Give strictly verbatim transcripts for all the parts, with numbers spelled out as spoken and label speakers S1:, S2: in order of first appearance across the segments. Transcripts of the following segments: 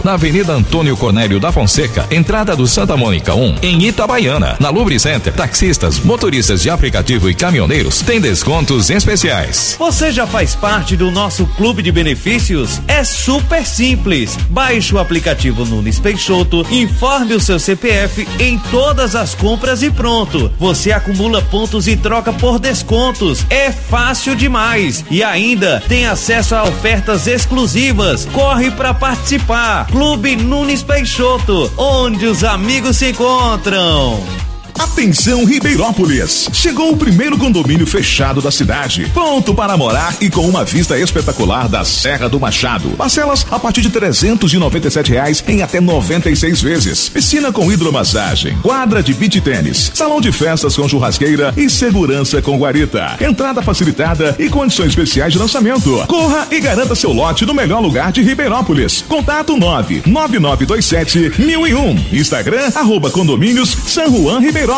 S1: Na Avenida Antônio Cornélio da Fonseca, entrada do Santa Mônica um, em Itabaiana. Na Lubricenter, taxistas, motoristas de aplicativo e caminhoneiros têm descontos especiais.
S2: Você já faz parte do nosso clube de benefícios? É super simples. Baixe o aplicativo Nunes Peixoto, informe o seu C P F em todas as compras e pronto. Você acumula pontos e troca por descontos. É fácil demais. E ainda tem acesso a ofertas exclusivas. Corre para participar. Clube Nunes Peixoto, onde os amigos se encontram.
S3: Atenção Ribeirópolis, chegou o primeiro condomínio fechado da cidade, pronto para morar e com uma vista espetacular da Serra do Machado. Parcelas a partir de trezentos e noventa e sete reais em até noventa e seis vezes. Piscina com hidromassagem, quadra de beach tênis, salão de festas com churrasqueira e segurança com guarita. Entrada facilitada e condições especiais de lançamento. Corra e garanta seu lote no melhor lugar de Ribeirópolis. Contato nove nove nove dois sete mil e um. Instagram arroba condomínios San Juan Ribeirópolis.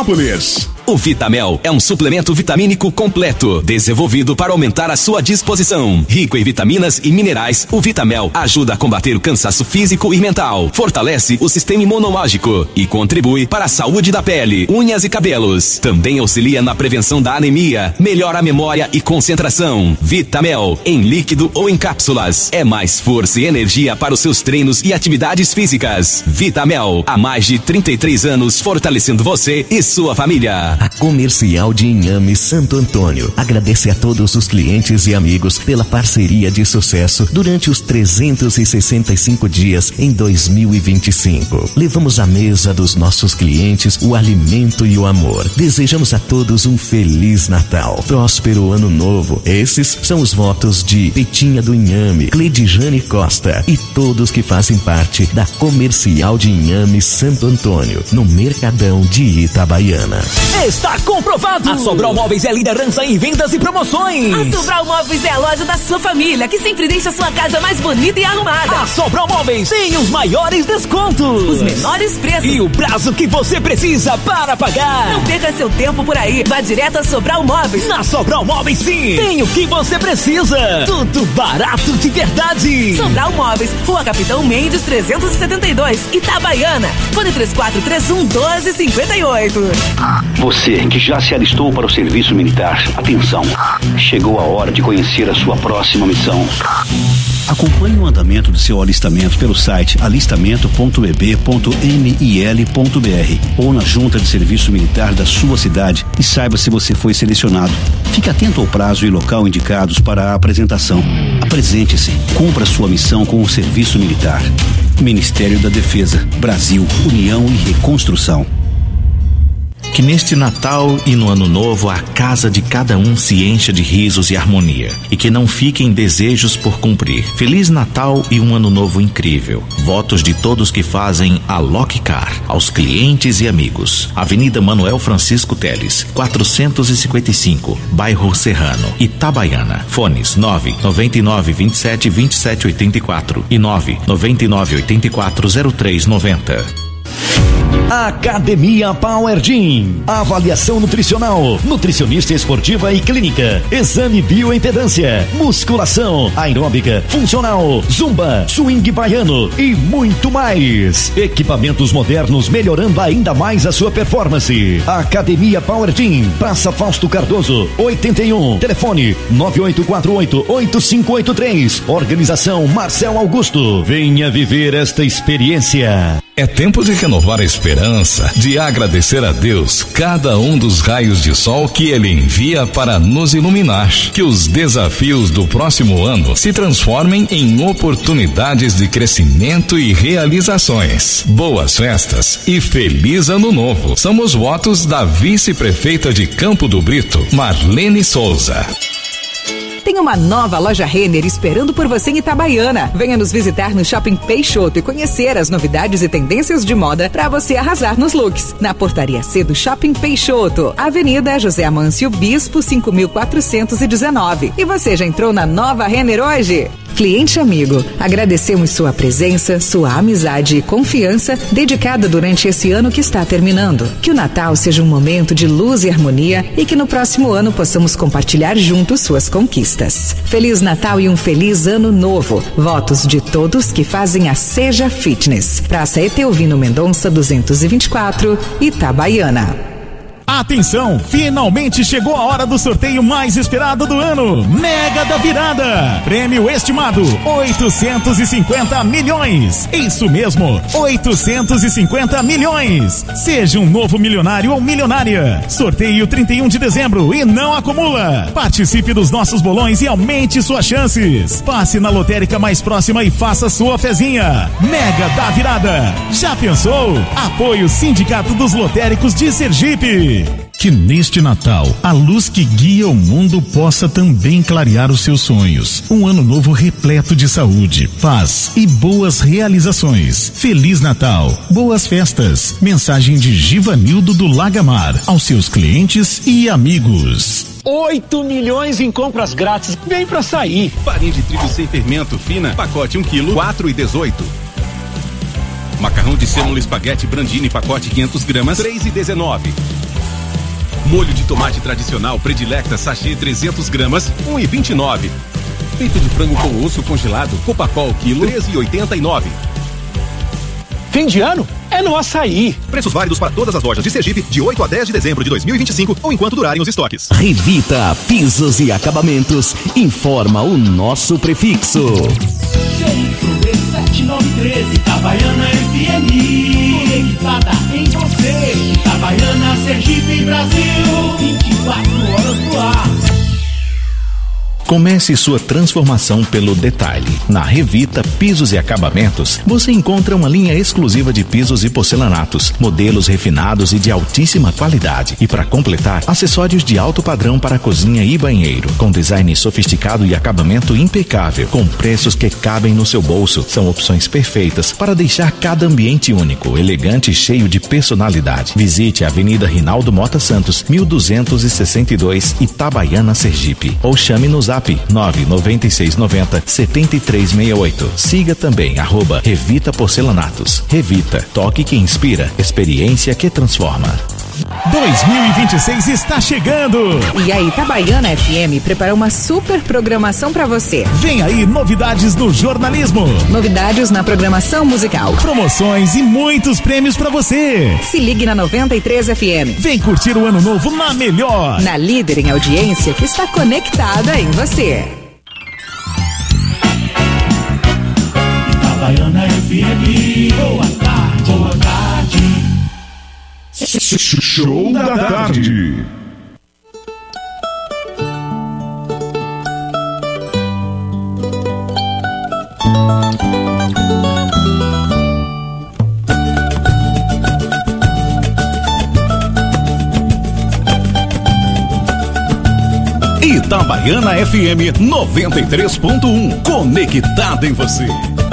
S4: O Vitamel é um suplemento vitamínico completo, desenvolvido para aumentar a sua disposição. Rico em vitaminas e minerais, o Vitamel ajuda a combater o cansaço físico e mental, fortalece o sistema imunológico e contribui para a saúde da pele, unhas e cabelos. Também auxilia na prevenção da anemia, melhora a memória e concentração. Vitamel, em líquido ou em cápsulas, é mais força e energia para os seus treinos e atividades físicas. Vitamel, há mais de trinta e três anos, fortalecendo você e sua família.
S5: A Comercial de Inhame Santo Antônio agradece a todos os clientes e amigos pela parceria de sucesso durante os trezentos e sessenta e cinco dias em dois mil e vinte e cinco. Levamos à mesa dos nossos clientes o alimento e o amor. Desejamos a todos um Feliz Natal, próspero Ano Novo. Esses são os votos de Petinha do Inhame, Cledijane Costa e todos que fazem parte da Comercial de Inhame Santo Antônio, no Mercadão de Itabaiana.
S6: Está comprovado! A Sobral Móveis é liderança em vendas e promoções.
S7: A Sobral Móveis é a loja da sua família, que sempre deixa sua casa mais bonita e arrumada.
S6: A Sobral Móveis tem os maiores descontos,
S7: os menores preços
S6: e o prazo que você precisa para pagar.
S7: Não perca seu tempo por aí. Vá direto a Sobral Móveis.
S6: Na Sobral Móveis, sim, tem o que você precisa. Tudo barato de verdade.
S7: Sobral Móveis, Rua Capitão Mendes trezentos e setenta e dois, Itabaiana. Fone três quatro três um, doze cinquenta e oito.
S8: Você que já se alistou para o serviço militar, atenção, chegou a hora de conhecer a sua próxima missão. Acompanhe o andamento do seu alistamento pelo site alistamento ponto e b ponto m i l ponto b r ou na junta de serviço militar da sua cidade e saiba se você foi selecionado. Fique atento ao prazo e local indicados para a apresentação. Apresente-se, cumpra sua missão com o serviço militar. Ministério da Defesa, Brasil, União e Reconstrução.
S9: Que neste Natal e no Ano Novo a casa de cada um se encha de risos e harmonia e que não fiquem desejos por cumprir. Feliz Natal e um Ano Novo incrível. Votos de todos que fazem a Lockcar, aos clientes e amigos. Avenida Manuel Francisco Teles, quatrocentos e cinquenta e cinco, Bairro Serrano, Itabaiana. Fones nove nove nove, vinte e sete, vinte e sete, oitenta e quatro e nove nove nove, oitenta e quatro, zero três noventa.
S10: Academia Power Gym. Avaliação nutricional, nutricionista esportiva e clínica, exame bioimpedância, musculação, aeróbica, funcional, zumba, swing baiano e muito mais. Equipamentos modernos melhorando ainda mais a sua performance. Academia Power Gym, Praça Fausto Cardoso, oitenta e um. Telefone nove oito quatro oito, oito cinco oito três. Organização Marcel Augusto. Venha viver esta experiência.
S1: É tempo de renovar a esperança, de agradecer a Deus cada um dos raios de sol que Ele envia para nos iluminar. Que os desafios do próximo ano se transformem em oportunidades de crescimento e realizações. Boas festas e feliz Ano Novo. São os votos da vice-prefeita de Campo do Brito, Marlene Souza.
S11: Tem uma nova loja Renner esperando por você em Itabaiana. Venha nos visitar no Shopping Peixoto e conhecer as novidades e tendências de moda para você arrasar nos looks. Na Portaria C do Shopping Peixoto, Avenida José Amâncio Bispo, cinco mil quatrocentos e dezenove. E você já entrou na nova Renner hoje? Cliente amigo, agradecemos sua presença, sua amizade e confiança dedicada durante esse ano que está terminando. Que o Natal seja um momento de luz e harmonia e que no próximo ano possamos compartilhar juntos suas conquistas. Feliz Natal e um feliz ano novo. Votos de todos que fazem a Seja Fitness. Praça Eteovino Mendonça duzentos e vinte e quatro, Itabaiana.
S12: Atenção, finalmente chegou a hora do sorteio mais esperado do ano. Mega da Virada. Prêmio estimado oitocentos e cinquenta milhões. Isso mesmo, oitocentos e cinquenta milhões. Seja um novo milionário ou milionária. Sorteio trinta e um de dezembro e não acumula. Participe dos nossos bolões e aumente suas chances. Passe na lotérica mais próxima e faça sua fezinha. Mega da Virada. Já pensou? Apoio Sindicato dos Lotéricos de Sergipe. Que neste Natal, a luz que guia o mundo possa também clarear os seus sonhos. Um ano novo repleto de saúde, paz e boas realizações. Feliz Natal, boas festas. Mensagem de Givanildo do Lagamar, aos seus clientes e amigos.
S13: oito milhões em compras grátis. Vem pra sair.
S14: Farinha de trigo sem fermento fina, pacote um quilo, quatro e dezoito. Macarrão de sêmola espaguete Brandini, pacote quinhentas gramas, três e dezenove. Molho de tomate tradicional Predilecta sachê trezentas gramas, um e vinte e nove. Peito de frango com osso congelado Copacol quilo, treze e oitenta e nove.
S13: Fim de ano é no Açaí.
S3: Preços válidos para todas as lojas de Sergipe de oito a dez de dezembro de dois mil e vinte e cinco ou enquanto durarem os estoques.
S5: Revita Pisos e Acabamentos informa o nosso prefixo.
S15: sete nove treze, Itabaiana F M. Conectada em você. Itabaiana, Sergipe, Brasil. vinte e quatro horas no ar.
S9: Comece sua transformação pelo detalhe. Na Revita Pisos e Acabamentos, você encontra uma linha exclusiva de pisos e porcelanatos, modelos refinados e de altíssima qualidade. E para completar, acessórios de alto padrão para cozinha e banheiro, com design sofisticado e acabamento impecável, com preços que cabem no seu bolso. São opções perfeitas para deixar cada ambiente único, elegante e cheio de personalidade. Visite a Avenida Rinaldo Mota Santos, mil duzentos e sessenta e dois, Itabaiana, Sergipe. Ou chame no zap nove nove seis nove zero sete três seis oito. Siga também arroba Revita Porcelanatos. Revita, toque que inspira, experiência que transforma.
S12: dois mil e vinte e seis está chegando.
S11: E a Itabaiana F M preparou uma super programação para você.
S12: Vem aí novidades do jornalismo.
S11: Novidades na programação musical.
S12: Promoções e muitos prêmios para você.
S11: Se ligue na noventa e três F M.
S12: Vem curtir o ano novo na melhor.
S11: Na líder em audiência que está conectada em você.
S15: Itabaiana F M. Boa tarde, boa tarde.
S3: Show da tarde.
S1: Itabaiana F M noventa e três ponto um, conectada em você.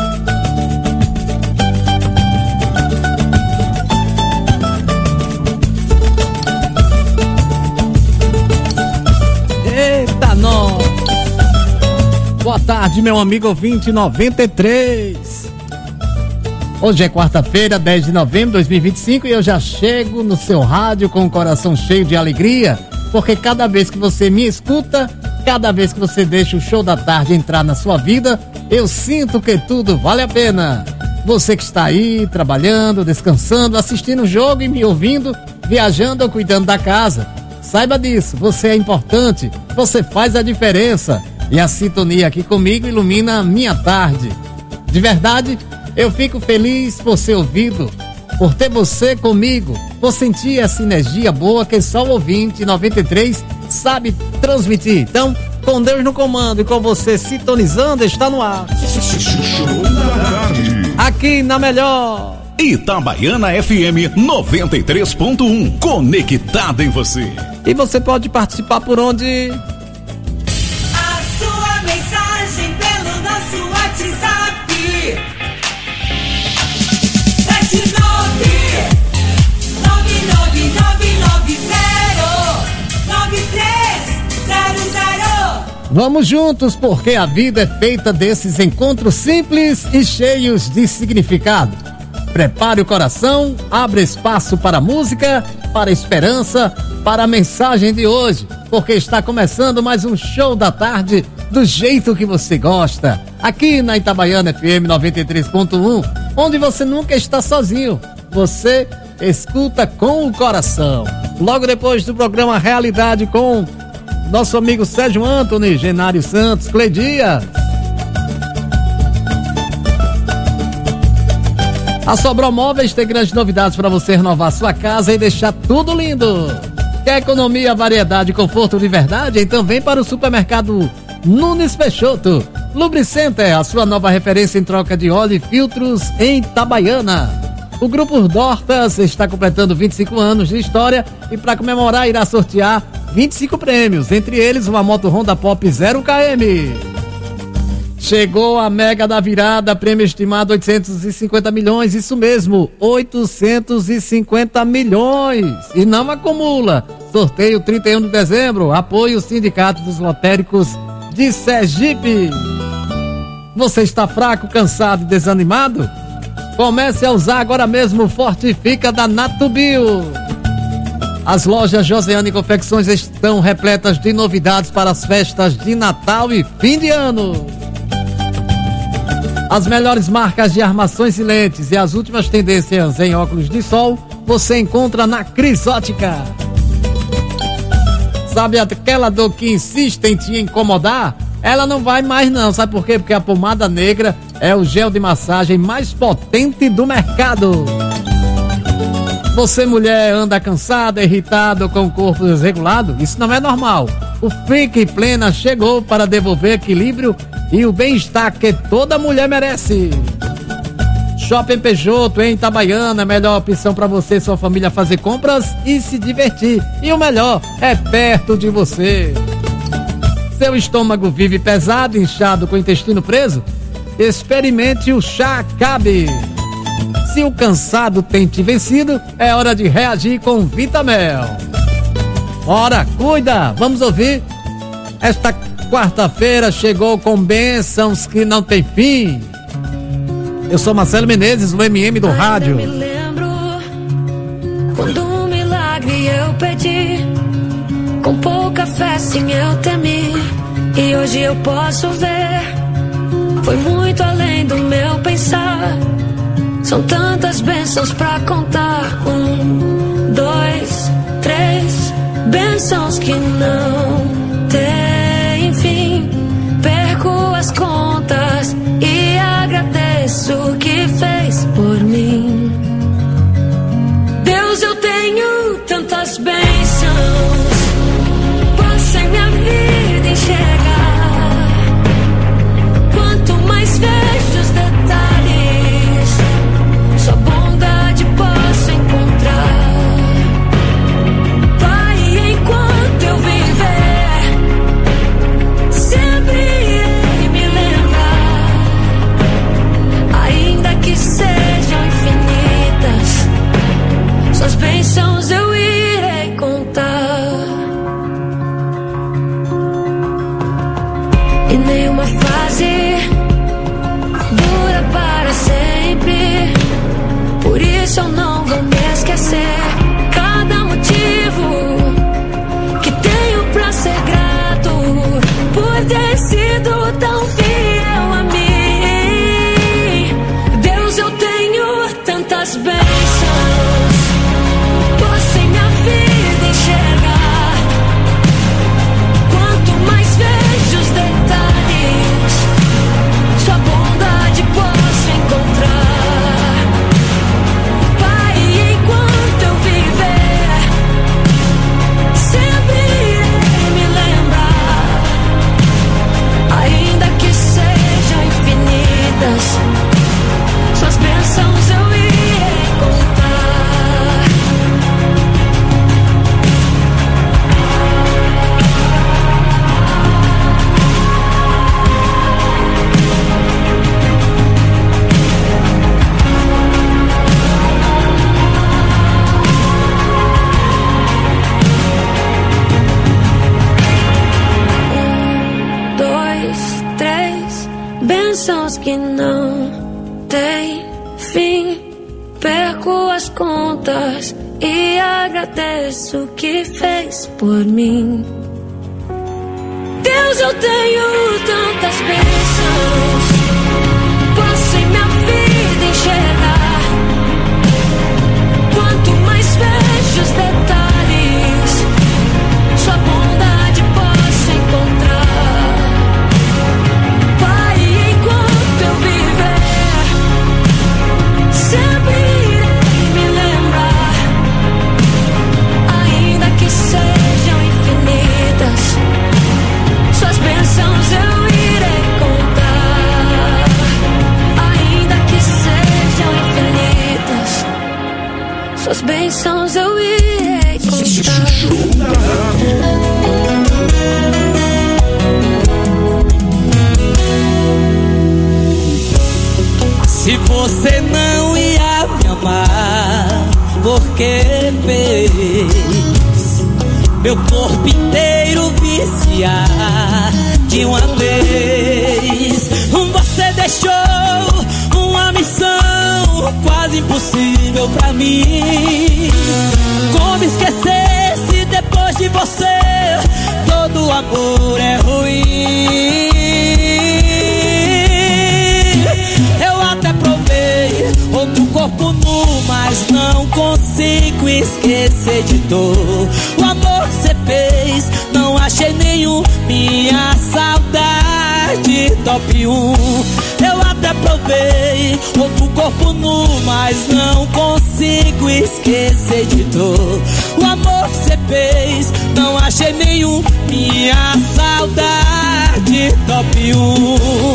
S16: Eita, nó! Boa tarde, meu amigo ouvinte noventa e três. Hoje é quarta-feira, dez de novembro de dois mil e vinte e cinco, e eu já chego no seu rádio com o coração cheio de alegria, porque cada vez que você me escuta, cada vez que você deixa o show da tarde entrar na sua vida, eu sinto que tudo vale a pena. Você que está aí, trabalhando, descansando, assistindo o jogo e me ouvindo, viajando ou cuidando da casa, saiba disso, você é importante, você faz a diferença, e a sintonia aqui comigo ilumina a minha tarde. De verdade, eu fico feliz por ser ouvido, por ter você comigo, por sentir essa energia boa que só o ouvinte noventa e três sabe transmitir. Então, com Deus no comando e com você sintonizando, está no ar. Aqui na melhor.
S1: Itabaiana F M noventa e três ponto um, conectada em você.
S16: E você pode participar por onde?
S15: A sua mensagem pelo nosso WhatsApp. sete nove nove nove nove nove zero nove três zero zero.
S16: Vamos juntos, porque a vida é feita desses encontros simples e cheios de significado. Prepare o coração, abra espaço para a música, para a esperança, para a mensagem de hoje, porque está começando mais um show da tarde do jeito que você gosta, aqui na Itabaiana F M noventa e três ponto um, onde você nunca está sozinho, você escuta com o coração. Logo depois do programa Realidade com nosso amigo Sérgio Antony, Genário Santos, Cleidias. A Sobral Móveis tem grandes novidades para você renovar sua casa e deixar tudo lindo. Quer economia, variedade e conforto de verdade? Então vem para o supermercado Nunes Peixoto. Lubricenter, a sua nova referência em troca de óleo e filtros em Itabaiana. O Grupo Dortas está completando vinte e cinco anos de história e para comemorar irá sortear vinte e cinco prêmios, entre eles uma moto Honda Pop zero quilômetros. Chegou a mega da virada, prêmio estimado oitocentos e cinquenta milhões, isso mesmo, oitocentos e cinquenta milhões. E não acumula. Sorteio trinta e um de dezembro, apoio Sindicato dos Lotéricos de Sergipe. Você está fraco, cansado e desanimado? Comece a usar agora mesmo o Fortifica da Natubio. As lojas Josiane Confecções estão repletas de novidades para as festas de Natal e fim de ano. As melhores marcas de armações e lentes e as últimas tendências em óculos de sol você encontra na Crisótica. Sabe aquela dor que insiste em te incomodar? Ela não vai mais não, sabe por quê? Porque a pomada negra é o gel de massagem mais potente do mercado. Você, mulher, anda cansada, irritada com o corpo desregulado? Isso não é normal. O Fique Plena chegou para devolver equilíbrio e o bem-estar que toda mulher merece. Shopping Peixoto em Itabaiana, a melhor opção para você e sua família fazer compras e se divertir. E o melhor, é perto de você. Seu estômago vive pesado, inchado, com o intestino preso? Experimente o Chá Cabe. Se o cansado tem te vencido, é hora de reagir com Vitamel. Ora, cuida! Vamos ouvir? Esta quarta-feira chegou com bênçãos que não tem fim. Eu sou Marcelo Menezes, o M M do rádio.
S17: Ainda me lembro quando um milagre eu pedi, com pouca fé sim eu temi, e hoje eu posso ver, foi muito além do meu pensar. São tantas bênçãos pra contar. Um, dois, três bênçãos que não tem fim. Perco as contas e agradeço o que fez por mim. Deus, eu tenho tantas bênçãos, posso em minha vida enxergar. Quanto mais vejo os detalhes, sua bondade posso encontrar. Pai, enquanto eu viver, sempre irei me lembrar. Ainda que sejam infinitas, suas bênçãos eu irei contar. E nenhuma fase dura para sempre, por isso eu não vou me esquecer. Cada motivo que tenho pra ser grato, por ter sido tão fiel a mim. Deus, eu tenho tantas bênçãos, posso em minha vida enxergar. Quanto mais vejo os detalhes, sua bondade posso encontrar. Pai, enquanto eu viver, sempre irei me lembrar. Ainda que sejam infinitas, suas bênçãos eu irei contar. perco as contas e agradeço o que fez por mim. Deus, eu tenho tantas bênçãos, posso em minha vida enxergar. Quanto mais vejo os detalhes, sua bondade posso encontrar. Pai, enquanto eu viver, sempre irei me lembrar, ainda que sejam infinitas, suas bênçãos eu irei contar. Ainda que sejam infinitas, suas bênçãos eu irei contar.
S18: Se você não ia me amar, por que fez meu corpo inteiro viciar de uma vez? Você deixou uma missão quase impossível pra mim. Como esquecer se depois de você todo amor é ruim? Eu até provei outro corpo nu, mas não consigo esquecer de dor. O amor que você fez, não achei nenhum. Minha saudade top um. Eu até provei outro corpo nu, mas não consigo esquecer de dor. O amor que você fez, não achei nenhum. Minha saudade top um.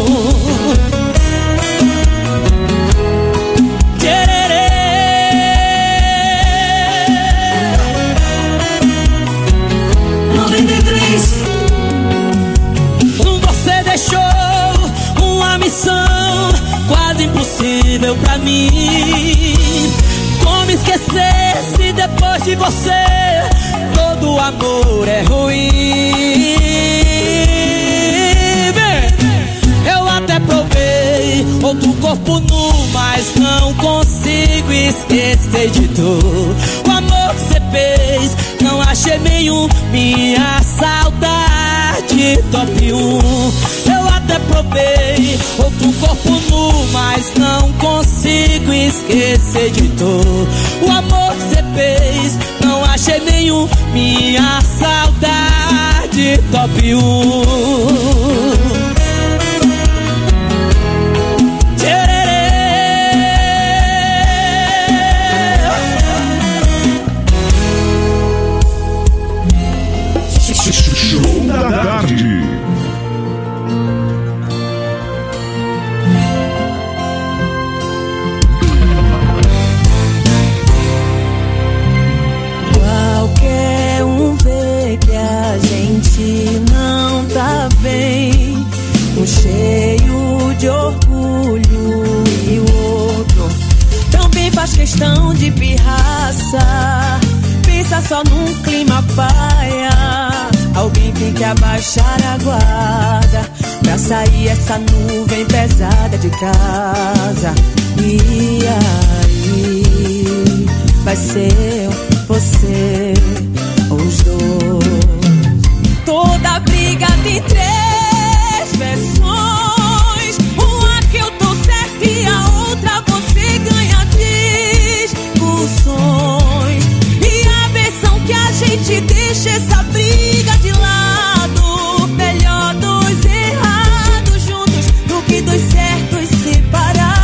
S18: Você deixou uma missão quase impossível pra mim. Como esquecer se depois de você todo amor é ruim? Eu até provei outro corpo nu, mas não consigo esquecer de dor. O amor que você fez, não achei nenhum. Minha saudade top um. Eu até provei outro corpo nu, mas não consigo esquecer de dor. O amor que você fez, não achei nenhum. Minha saudade top um.
S3: Show da tarde.
S18: Qualquer um vê que a gente não tá bem, um cheio de orgulho e o outro também faz questão de pirraça. Pensa só num clima paia, alguém tem que abaixar a guarda pra sair essa nuvem pesada de casa. E aí, vai ser você ou os dois. Toda briga tem três versões, uma que eu tô certa e a outra você ganha discussões. E a versão que a gente deixa essa briga de lado, melhor dois errados juntos do que dois certos separados.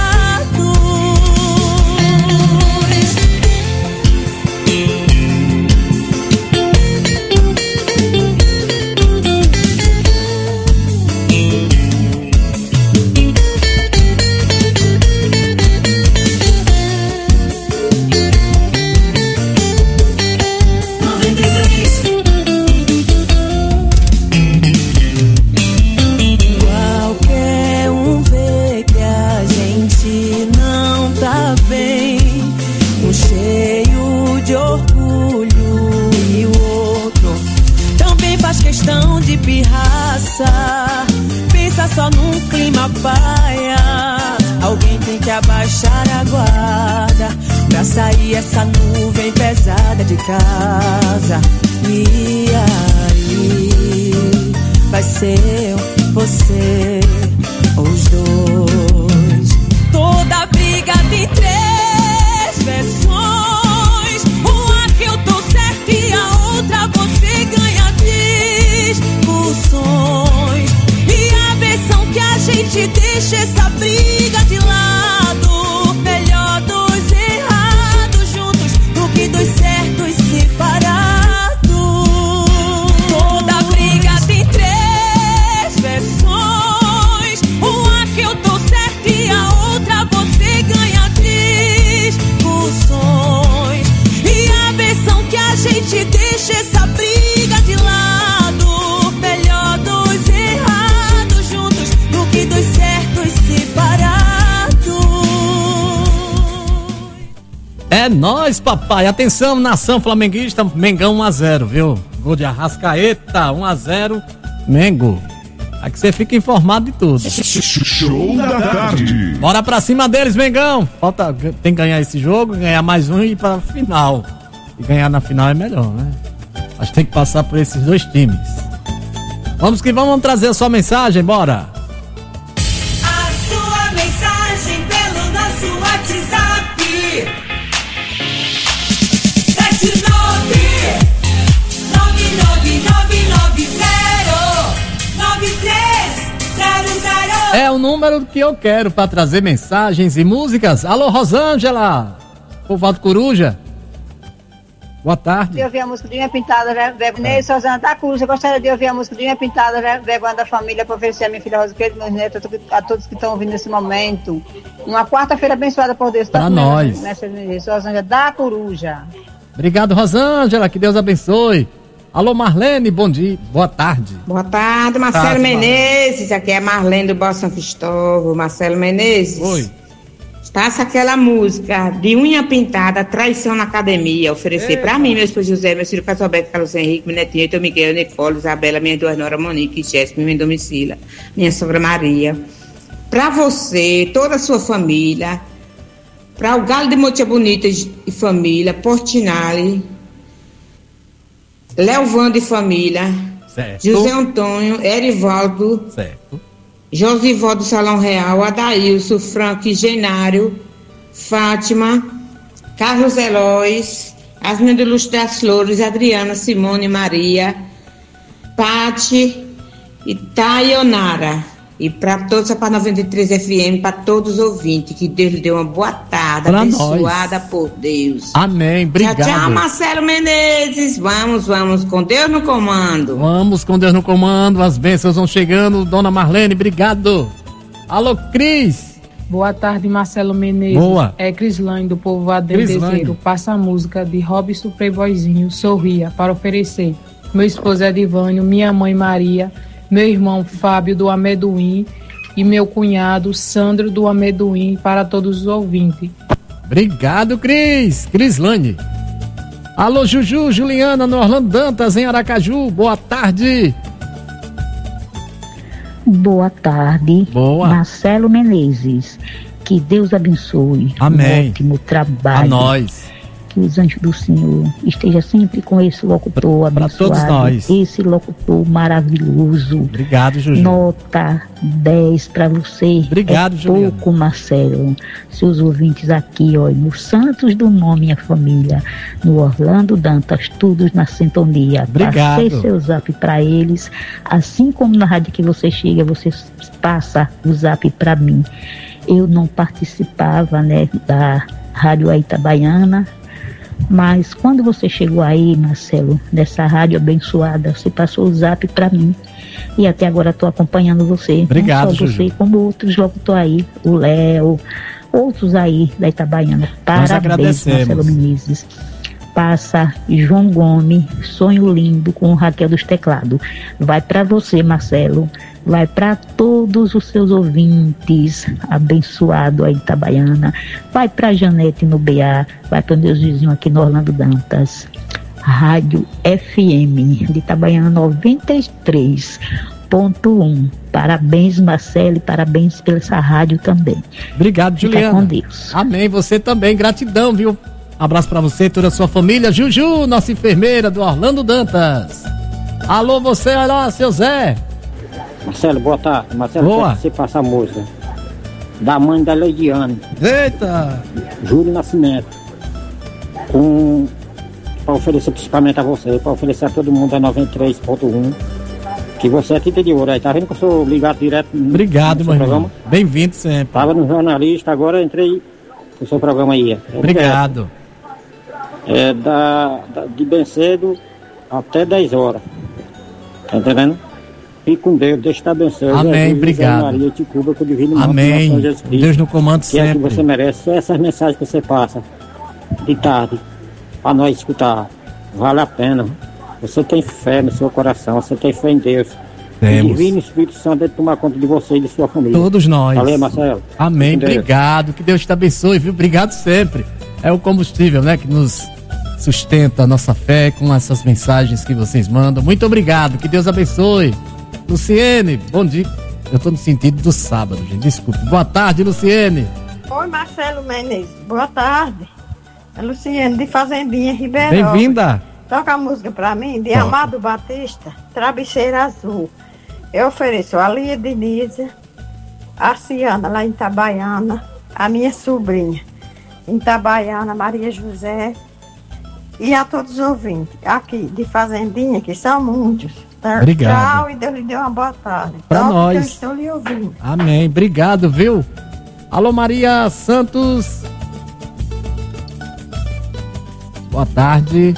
S18: De pirraça, pensa só num clima paia, alguém tem que abaixar a guarda tire essa nuvem pesada de casa. E aí vai ser você ou os dois. Toda briga tem três versões. Uma que eu tô certa e a outra você ganha discussões. E a versão que a gente deixa essa briga de lado. Melhor dois errados juntos do que dois certos separados. Toda briga tem três versões. Uma que eu tô certa e a outra você ganha discussões. E a versão que a gente deixa essa briga de lado. Melhor dois errados juntos do que dois certos separados.
S16: É nóis, papai. Atenção, nação flamenguista. Mengão um a zero, viu? Gol de Arrascaeta, um a zero. Mengo. Aqui você fica informado de tudo.
S3: Show da tarde.
S16: Bora pra cima deles, Mengão. Falta, tem que ganhar esse jogo, ganhar mais um e ir pra final. E ganhar na final é melhor, né? Mas tem que passar por esses dois times. Vamos que vamos, vamos trazer a sua mensagem, bora.
S15: A sua mensagem pelo nosso WhatsApp sete nove nove nove nove nove zero nove três zero zero.
S16: É o número que eu quero pra trazer mensagens e músicas. Alô, Rosângela, povoado Coruja. Boa tarde.
S19: Eu ouvi a música de Unha Pintada, vergonha, é. Sozana da Cruz. Eu gostaria de ouvir a música de Unha Pintada, vergonha da família, para oferecer a minha filha Rosqueira e meus netos, a todos que estão ouvindo nesse momento. Uma quarta-feira abençoada por Deus.
S16: Para nós.
S19: Rosângela da Coruja.
S16: Obrigado, Rosângela, que Deus abençoe. Alô, Marlene, bom dia, boa tarde.
S20: Boa tarde, Marcelo tarde, Menezes. Marlene. Aqui é a Marlene do Boa São Cristóvão. Marcelo Menezes.
S16: Oi.
S20: Passa aquela música de Unha Pintada, Traição na Academia, oferecer Eita. Pra mim, meu esposo José, meu filho Carlos Alberto, Carlos Henrique, meu netinho, Heitor Miguel, Nicole, Isabela, minhas duas noras, Monique e Jéssica, minha domicília, minha sogra Maria. Pra você, toda a sua família, pra o Galo de Motia Bonita e família, Portinari, Leovando e família, certo. José Antônio, Erivaldo, certo. Josivó do Salão Real, Adailson, Frank, Genário, Fátima, Carlos Elois, as meninas do Luxo das Flores, Adriana, Simone, Maria, Pati e Tayonara. E para todos, para noventa e três F M, para todos os ouvintes, que Deus lhe dê uma boa tarde, pra abençoada nós. Por Deus.
S16: Amém, obrigado.
S20: Tchau, tchau, Marcelo Menezes. Vamos, vamos, com Deus no comando.
S16: Vamos com Deus no comando, as bênçãos vão chegando. Dona Marlene, obrigado. Alô, Cris.
S21: Boa tarde, Marcelo Menezes.
S16: Boa.
S21: É Crislane, do Povoado do Desejo. Passa a música de Robson Playboyzinho, Sorria, para oferecer. Meu esposo Edivânio, minha mãe Maria, meu irmão Fábio do Amendoim e meu cunhado Sandro do Amendoim, para todos os ouvintes.
S16: Obrigado, Cris. Crislane. Alô, Juju, Juliana, no Orlando Dantas, em Aracaju. Boa tarde.
S22: Boa tarde.
S16: Boa.
S22: Marcelo Menezes. Que Deus abençoe.
S16: Amém.
S22: Um ótimo trabalho.
S16: A nós.
S22: Que os anjos do Senhor esteja sempre com esse locutor abençoado. Para todos nós. Esse locutor maravilhoso.
S16: Obrigado, Juju.
S22: Nota dez para você.
S16: Obrigado,
S22: é
S16: Juliana.
S22: Pouco, Marcelo. Seus ouvintes aqui, ó, no Santos Dumont, minha família, no Orlando Dantas, todos na sintonia.
S16: Obrigado.
S22: Passei seu zap para eles. Assim como na rádio que você chega, você passa o zap para mim. Eu não participava, né, da Rádio Itabaiana. Mas quando você chegou aí, Marcelo, nessa rádio abençoada, você passou o zap para mim. E até agora estou acompanhando você.
S16: Obrigado,
S22: não só você,
S16: Juju.
S22: como outros locutores aí, o Léo, outros aí da Itabaiana. Parabéns, Marcelo Menezes. Passa João Gomes, Sonho Lindo, com o Raquel dos Teclados. Vai para você, Marcelo. Vai para todos os seus ouvintes, abençoado aí, Itabaiana. Vai para Janete no B A, vai para meus vizinhos aqui no Orlando Dantas. Rádio F M de Itabaiana noventa e três ponto um. Parabéns, Marcelo, e parabéns pela essa rádio também.
S16: Obrigado,
S22: Fica
S16: Juliana.
S22: com Deus.
S16: Amém, você também, gratidão, viu? Abraço pra você e toda a sua família. Juju, nossa enfermeira do Orlando Dantas. Alô, você, olha lá, seu Zé.
S2: Marcelo, boa tarde. Marcelo,
S16: boa.
S2: Você passa a música da mãe da Leidiane.
S16: Eita!
S2: Júlio Nascimento. Com... Pra oferecer principalmente a você, pra oferecer a todo mundo a noventa e três ponto um. Que você é tinta de ouro aí, tá vendo que eu sou ligado direto no
S16: Obrigado, meu
S2: programa?
S16: irmão. Bem-vindo sempre.
S2: Tava no jornalista, agora entrei no seu programa aí.
S16: Obrigado.
S2: É da, da, de bem cedo até dez horas. Tá entendendo? Fique com Deus, Deus te abençoe.
S16: Amém,
S2: Jesus,
S16: obrigado.
S2: Maria, te cubra com o divino
S16: Amém.
S2: nome de Jesus Cristo.
S16: Deus no comando
S2: que é que
S16: sempre.
S2: você merece. Só essas mensagens que você passa de tarde para nós escutar. Vale a pena. Você tem fé no seu coração, você tem fé em Deus.
S16: Temos.
S2: O divino Espírito Santo deve tomar conta de você e de sua família.
S16: Todos nós.
S2: Valeu, Marcelo.
S16: Amém,
S2: Deus.
S16: obrigado. Que Deus te abençoe, viu? Obrigado sempre. É o combustível, né? Que nos sustenta a nossa fé com essas mensagens que vocês mandam. Muito obrigado. Que Deus abençoe. Luciene, bom dia. Eu tô no sentido do sábado, gente. Desculpe. Boa tarde, Luciene.
S4: Oi, Marcelo Menezes. Boa tarde. É Luciene de Fazendinha Ribeirão.
S16: Bem-vinda.
S4: Toca a música pra mim de
S16: Toca.
S4: Amado Batista, Travesseira Azul. Eu ofereço a Lia Denise, a Ciana lá em Itabaiana, a minha sobrinha em Itabaiana, Maria José, e a todos os ouvintes aqui de Fazendinha, que são muitos.
S16: Obrigado.
S4: Tchau e Deus lhe dê uma boa tarde.
S16: Pra
S4: Toque
S16: nós.
S4: que eu estou lhe ouvindo.
S16: Amém. Obrigado, viu? Alô, Maria Santos. Boa tarde.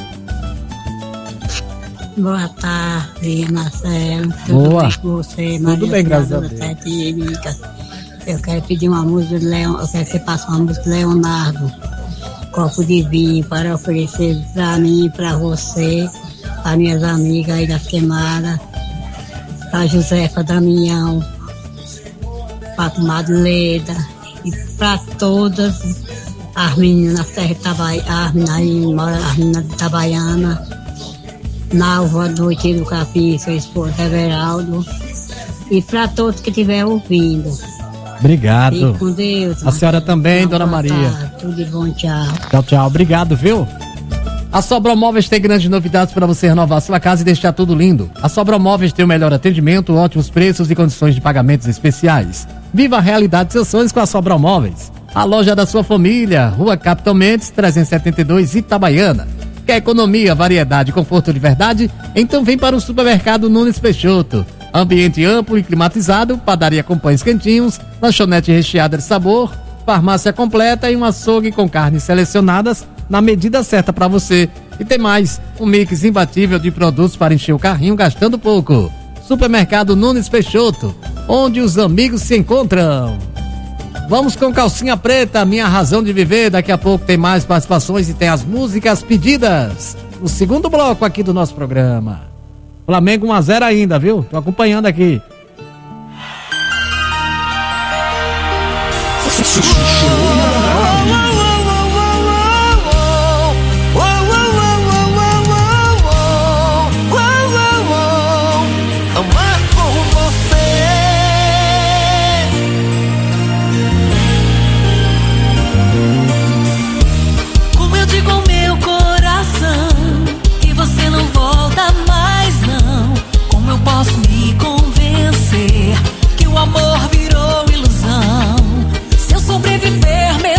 S23: Boa tarde, Marcelo.
S16: Boa.
S23: Tudo bem com você, Maria?
S16: Tudo bem, graças a
S23: Deus.
S16: Deus.
S23: Eu quero pedir uma música de Leon, eu quero que você passe uma música de Leonardo, Copo de Vinho, para oferecer para mim, para você, para minhas amigas aí das queimadas, para Josefa Damião, para a comadre Leda e para todas as meninas da Serra Itabaiana, as meninas aí, mora- as meninas de Itabaiana, Nalva do Iti do Capim, seu esposo Everaldo, e para todos que estiverem ouvindo.
S16: Obrigado.
S23: Fique com Deus.
S16: A senhora também, dona
S23: Boa
S16: Maria.
S23: tarde, tudo de bom, tchau.
S16: Tchau, tchau. Obrigado, viu? A Sobromóveis tem grandes novidades para você renovar sua casa e deixar tudo lindo. A Sobromóveis tem o melhor atendimento, ótimos preços e condições de pagamentos especiais. Viva a realidade dos seus sonhos com a Sobromóveis. A loja da sua família, Rua Capitão Mendes, trezentos e setenta e dois, Itabaiana. Quer economia, variedade e conforto de verdade? Então vem para o supermercado Nunes Peixoto. Ambiente amplo e climatizado, padaria com pães quentinhos, lanchonete recheada de sabor, farmácia completa e um açougue com carnes selecionadas na medida certa para você. E tem mais, um mix imbatível de produtos para encher o carrinho gastando pouco. Supermercado Nunes Peixoto, onde os amigos se encontram. Vamos com Calcinha Preta, Minha Razão de Viver. Daqui a pouco tem mais participações e tem as músicas pedidas. O segundo bloco aqui do nosso programa. Flamengo um a zero ainda, viu? Tô acompanhando aqui.
S15: Amar com você. Como eu digo ao meu coração que você não volta mais, não. Como eu posso me convencer que o amor virou ilusão? Se eu sobreviver,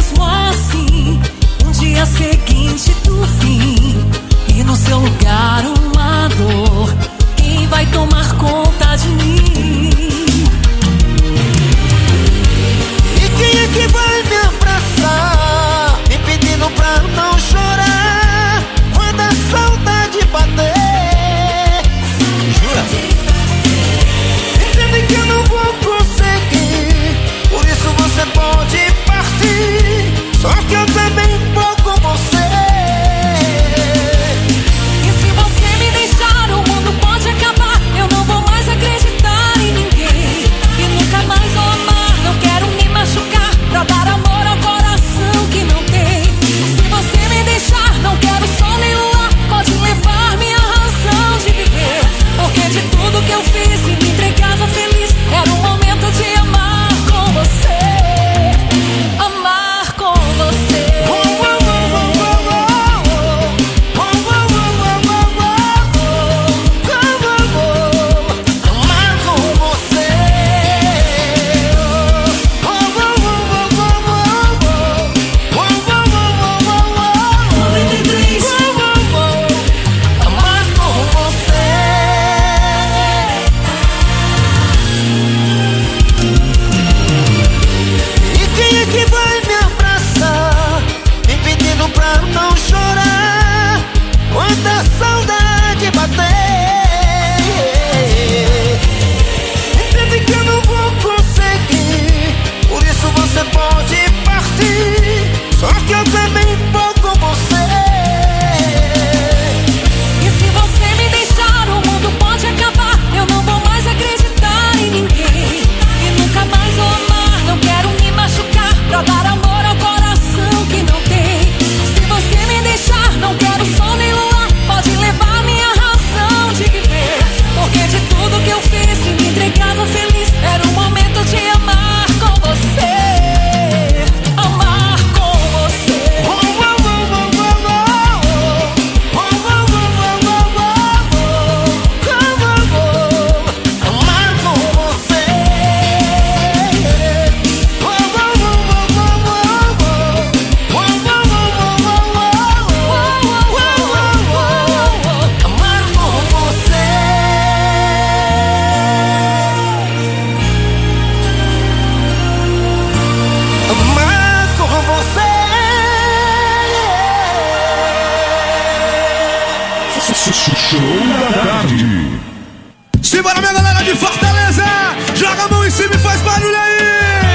S3: Show da tarde.
S6: Simbora, minha galera de Fortaleza! Joga a mão em cima e faz barulho aí!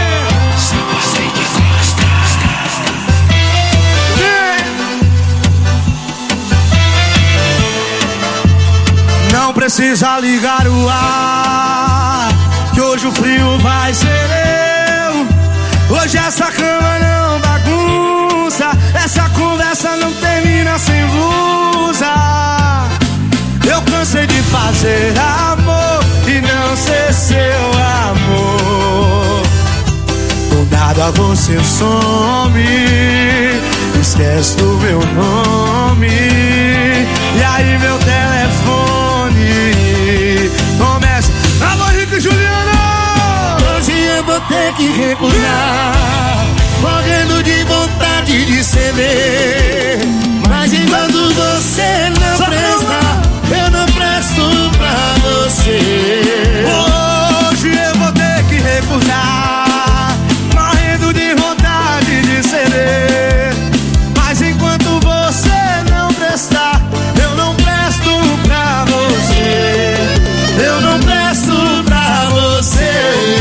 S6: Não precisa ligar o ar, que hoje o frio vai ser eu. Hoje essa cama não bagunça, essa conversa não termina sem blusa. Eu cansei de fazer amor e não ser seu amor. Do nada você some, esquece do meu nome. E aí meu telefone começa: alô, Henrique e Juliano. Hoje eu vou ter que recusar, morrendo de vontade de ceder. Mas enquanto você não prestar, eu não presto pra você. Hoje eu vou ter que recusar, morrendo de vontade de ceder. Mas enquanto você não prestar, eu não presto pra você. Eu não presto pra você.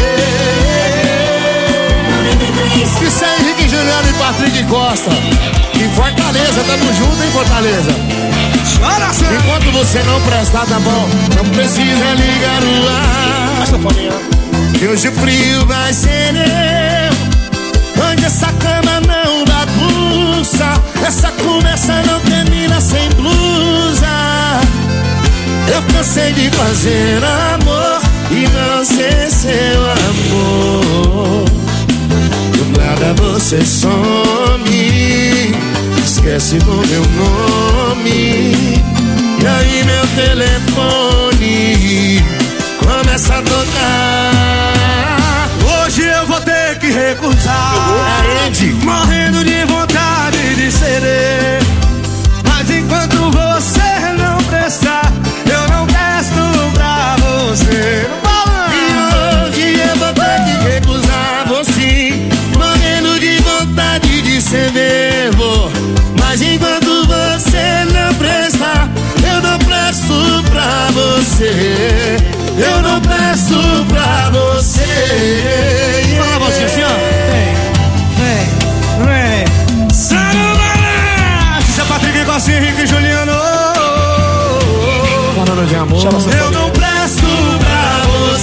S6: Isso é Henrique Juliano e Patrick Costa. Em Fortaleza, tamo junto em Fortaleza. Enquanto você não prestar, tá bom, não precisa ligar o ar. Essa fominha. Que hoje o frio vai ser eu. Onde essa cama não bagunça, essa conversa não termina sem blusa. Eu cansei de fazer amor e não ser seu amor. Do nada você some, esquece do meu nome. E aí meu telefone começa a tocar. Hoje eu vou ter que recusar, morrendo de vontade de ceder. Mas enquanto você não prestar, eu não presto pra você. E hoje eu vou ter que recusar você, morrendo de vontade de ceder. Mas enquanto você não prestar, eu não presto pra você. Eu não presto pra você. Fala você assim, ó. Vem, vem, vem. Sarumara! Isso é Patrick Costa, Henrique e Juliano. Falando de amor. Eu não presto pra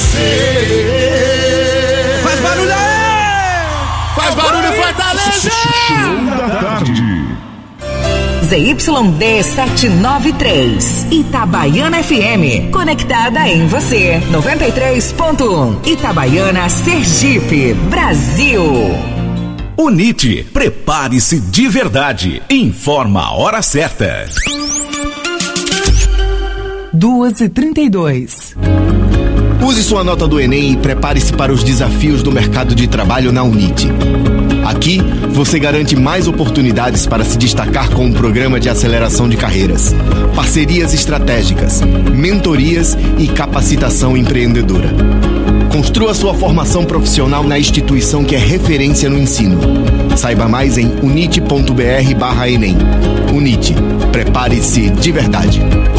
S6: você. Faz barulho aí! Faz barulho, Fortaleza!
S3: Show da tarde.
S11: Z Y D sete nove três, Itabaiana F M, conectada em você. noventa e três ponto um, Itabaiana, Sergipe, Brasil.
S1: Unite, prepare-se de verdade. Informa a hora certa.
S11: duas e trinta e dois.
S7: Use sua nota do Enem e prepare-se para os desafios do mercado de trabalho na Unite. Aqui, você garante mais oportunidades para se destacar com um programa de aceleração de carreiras, parcerias estratégicas, mentorias e capacitação empreendedora. Construa sua formação profissional na instituição que é referência no ensino. Saiba mais em unite ponto br barra Enem. Unite, prepare-se de verdade.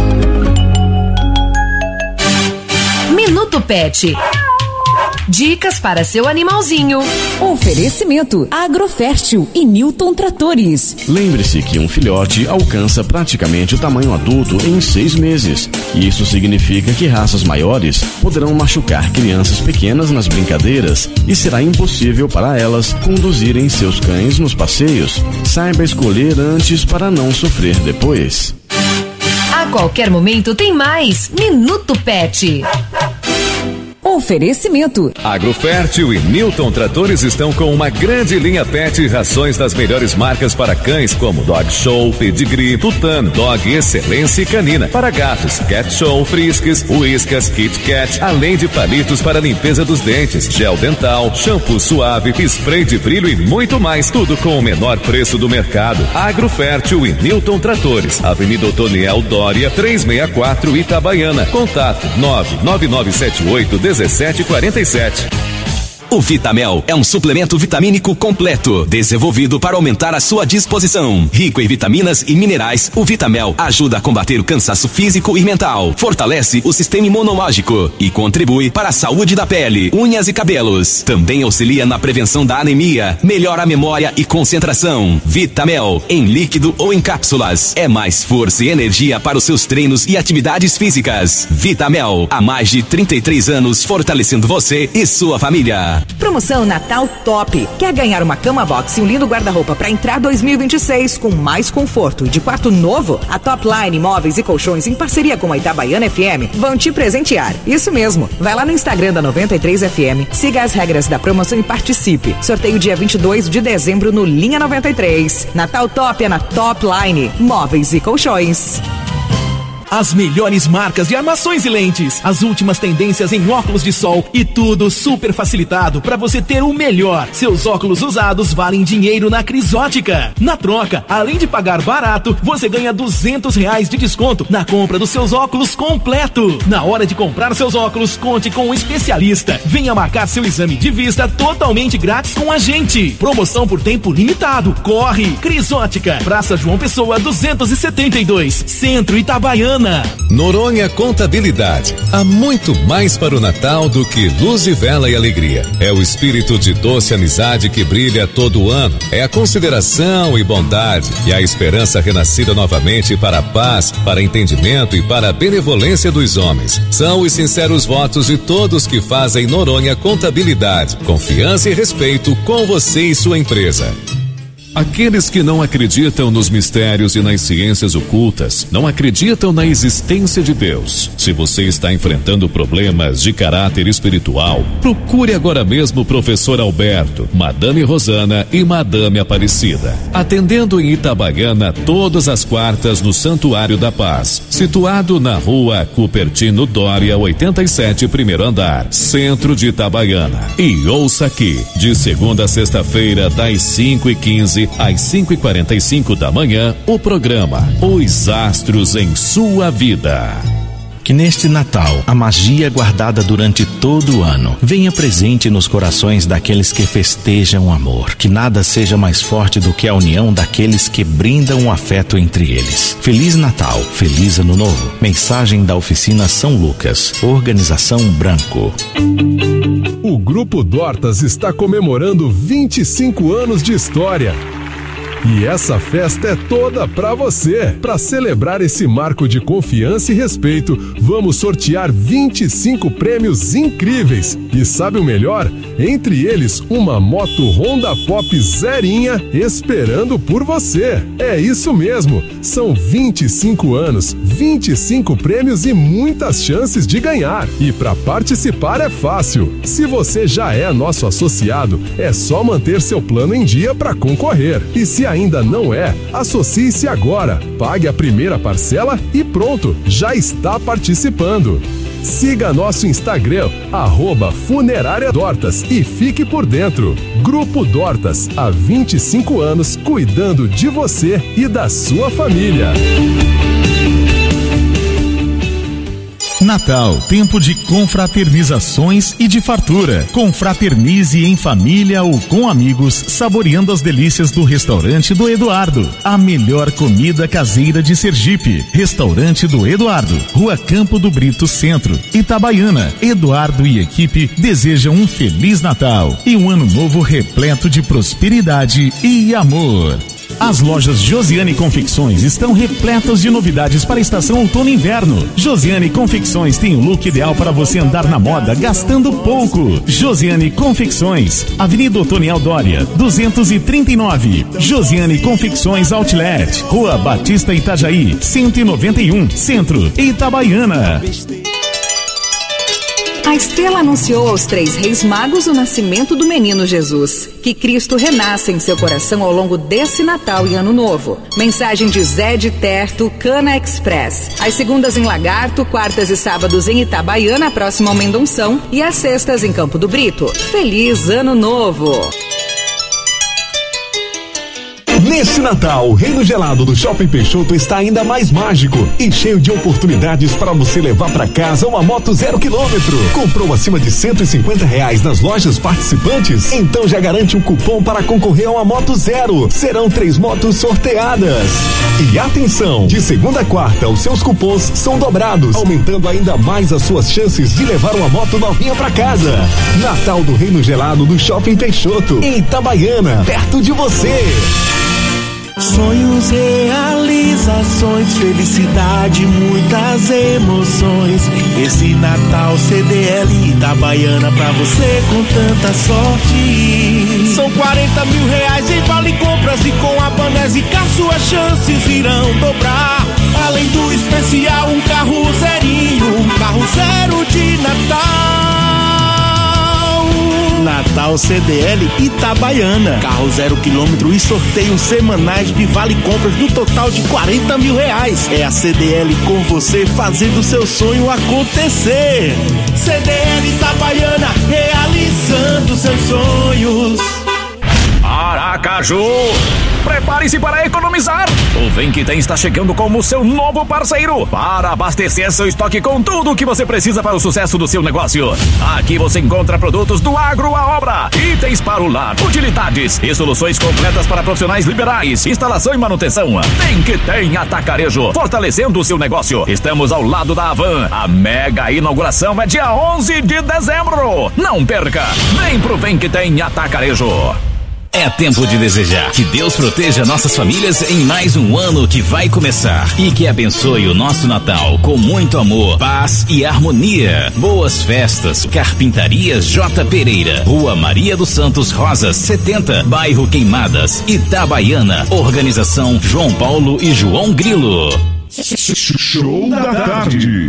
S8: Minuto Pet. Dicas para seu animalzinho.
S11: Oferecimento Agrofértil e Newton Tratores.
S24: Lembre-se que um filhote alcança praticamente o tamanho adulto em seis meses. Isso significa que raças maiores poderão machucar crianças pequenas nas brincadeiras e será impossível para elas conduzirem seus cães nos passeios. Saiba escolher antes para não sofrer depois.
S8: A qualquer momento tem mais Minuto Pet.
S11: Oferecimento
S1: Agrofértil e Newton Tratores estão com uma grande linha pet e rações das melhores marcas para cães como Dog Show, Pedigree, Tutano, Dog Excelência e Canina. Para gatos, Cat Show, Friskies, Whiskas, Kit Kat, além de palitos para limpeza dos dentes, gel dental, shampoo suave, spray de brilho e muito mais. Tudo com o menor preço do mercado. Agrofértil e Newton Tratores, Avenida Otoniel Dória, trezentos e sessenta e quatro, Itabaiana. Contato nove nove nove sete oito um sete quatro sete.
S5: O Vitamel é um suplemento vitamínico completo, desenvolvido para aumentar a sua disposição. Rico em vitaminas e minerais, o Vitamel ajuda a combater o cansaço físico e mental, fortalece o sistema imunológico e contribui para a saúde da pele, unhas e cabelos. Também auxilia na prevenção da anemia, melhora a memória e concentração. Vitamel, em líquido ou em cápsulas, é mais força e energia para os seus treinos e atividades físicas. Vitamel, há mais de trinta e três anos fortalecendo você e sua família.
S11: Promoção Natal Top. Quer ganhar uma cama box e um lindo guarda-roupa para entrar dois mil e vinte e seis com mais conforto e de quarto novo? A Topline Móveis e Colchões, em parceria com a Itabaiana F M, vão te presentear. Isso mesmo. Vai lá no Instagram da noventa e três F M, siga as regras da promoção e participe. Sorteio dia vinte e dois de dezembro no Linha noventa e três. Natal Top é na Topline Móveis e Colchões.
S10: As melhores marcas de armações e lentes, as últimas tendências em óculos de sol e tudo super facilitado para você ter o melhor. Seus óculos usados valem dinheiro na Crisótica. Na troca, além de pagar barato, você ganha duzentos reais de desconto na compra dos seus óculos completo. Na hora de comprar seus óculos, conte com um especialista. Venha marcar seu exame de vista totalmente grátis com a gente. Promoção por tempo limitado. Corre! Crisótica, Praça João Pessoa duzentos e setenta e dois, Centro Itabaiana.
S1: Noronha Contabilidade. Há muito mais para o Natal do que luz e vela e alegria. É o espírito de doce amizade que brilha todo ano. É a consideração e bondade e a esperança renascida novamente para a paz, para entendimento e para a benevolência dos homens. São os sinceros votos de todos que fazem Noronha Contabilidade. Confiança e respeito com você e sua empresa. Aqueles que não acreditam nos mistérios e nas ciências ocultas, não acreditam na existência de Deus. Se você está enfrentando problemas de caráter espiritual, procure agora mesmo o professor Alberto, Madame Rosana e Madame Aparecida. Atendendo em Itabaiana todas as quartas no Santuário da Paz, situado na rua Cupertino Dória oitenta e sete, primeiro andar, centro de Itabaiana. E ouça aqui, de segunda a sexta-feira, das cinco e quinze às cinco e quarenta e cinco da manhã, o programa Os Astros em Sua Vida.
S9: Que neste Natal, a magia guardada durante todo o ano venha presente nos corações daqueles que festejam o amor. Que nada seja mais forte do que a união daqueles que brindam o afeto entre eles. Feliz Natal, feliz Ano Novo. Mensagem da Oficina São Lucas, Organização Branco.
S13: O Grupo Dortas está comemorando vinte e cinco anos de história. E essa festa é toda pra você. Para celebrar esse marco de confiança e respeito, vamos sortear vinte e cinco prêmios incríveis. E sabe o melhor? Entre eles, uma moto Honda Pop zerinha esperando por você. É isso mesmo. São vinte e cinco anos, vinte e cinco prêmios e muitas chances de ganhar. E para participar é fácil. Se você já é nosso associado, é só manter seu plano em dia para concorrer. E se ainda não é, associe-se agora, pague a primeira parcela e pronto, já está participando. Siga nosso Instagram, arroba Funerária Dortas, e fique por dentro. Grupo Dortas, há vinte e cinco anos, cuidando de você e da sua família.
S12: Natal, tempo de confraternizações e de fartura. Confraternize em família ou com amigos, saboreando as delícias do restaurante do Eduardo. A melhor comida caseira de Sergipe. Restaurante do Eduardo, Rua Campo do Brito Centro, Itabaiana. Eduardo e equipe desejam um Feliz Natal e um ano novo repleto de prosperidade e amor. As lojas Josiane Confecções estão repletas de novidades para a estação outono e inverno. Josiane Confecções tem o look ideal para você andar na moda gastando pouco. Josiane Confecções, Avenida Otoniel Dória, duzentos e trinta e nove. Josiane Confecções Outlet, Rua Batista Itajaí, cento e noventa e um, Centro, Itabaiana.
S11: A estrela anunciou aos três reis magos o nascimento do menino Jesus. Que Cristo renasça em seu coração ao longo desse Natal e Ano Novo. Mensagem de Zé de Terto, Cana Express. Às segundas em Lagarto, quartas e sábados em Itabaiana, próximo ao Mendonção, e às sextas em Campo do Brito. Feliz Ano Novo!
S3: Nesse Natal, o Reino Gelado do Shopping Peixoto está ainda mais mágico e cheio de oportunidades para você levar para casa uma moto zero quilômetro. Comprou acima de cento e cinquenta reais nas lojas participantes? Então já garante um cupom para concorrer a uma moto zero. Serão três motos sorteadas. E atenção, de segunda a quarta, os seus cupons são dobrados, aumentando ainda mais as suas chances de levar uma moto novinha para casa. Natal do Reino Gelado do Shopping Peixoto, em Itabaiana, perto de você.
S6: Sonhos, realizações, felicidade, muitas emoções. Esse Natal C D L Itabaiana pra você com tanta sorte. São quarenta mil reais em vale compras e com a Banésica suas chances irão dobrar. Além do especial, um carro zerinho, um carro zero de Natal. Natal C D L Itabaiana. Carro zero quilômetro e sorteios semanais de vale compras no total de quarenta mil reais. É a C D L com você fazendo seu sonho acontecer. C D L Itabaiana, realizando seus sonhos.
S1: Aracaju, prepare-se para economizar. O Vem Que Tem está chegando como seu novo parceiro para abastecer seu estoque com tudo o que você precisa para o sucesso do seu negócio. Aqui você encontra produtos do agro à obra, itens para o lar, utilidades e soluções completas para profissionais liberais, instalação e manutenção. Vem Que Tem Atacarejo, fortalecendo o seu negócio. Estamos ao lado da Avan. A mega inauguração é dia onze de dezembro. Não perca. Vem pro Vem Que Tem Atacarejo.
S5: É tempo de desejar que Deus proteja nossas famílias em mais um ano que vai começar e que abençoe o nosso Natal com muito amor, paz e harmonia. Boas festas. Carpintarias J. Pereira, Rua Maria dos Santos Rosas, setenta, Bairro Queimadas, Itabaiana. Organização João Paulo e João Grilo.
S3: Show da tarde.